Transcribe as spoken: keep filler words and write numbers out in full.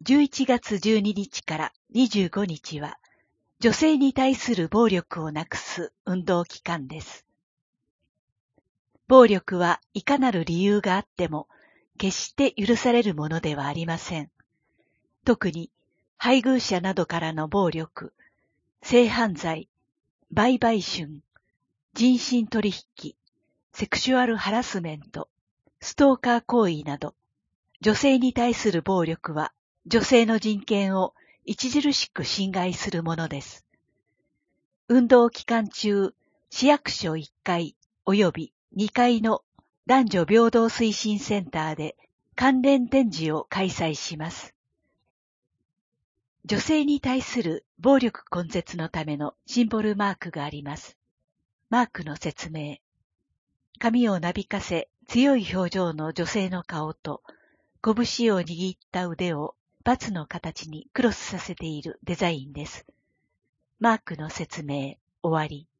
じゅういちがつじゅうににちからにじゅうごにちは、女性に対する暴力をなくす運動期間です。暴力はいかなる理由があっても、決して許されるものではありません。特に、配偶者などからの暴力、性犯罪、売買春、人身取引、セクシュアルハラスメント、ストーカー行為など、女性に対する暴力は女性の人権を著しく侵害するものです。運動期間中、市役所いっかい及びにかいの男女平等推進センターで関連展示を開催します。女性に対する暴力根絶のためのシンボルマークがあります。マークの説明。髪をなびかせ強い表情の女性の顔と、拳を握った腕をバツの形にクロスさせているデザインです。マークの説明、終わり。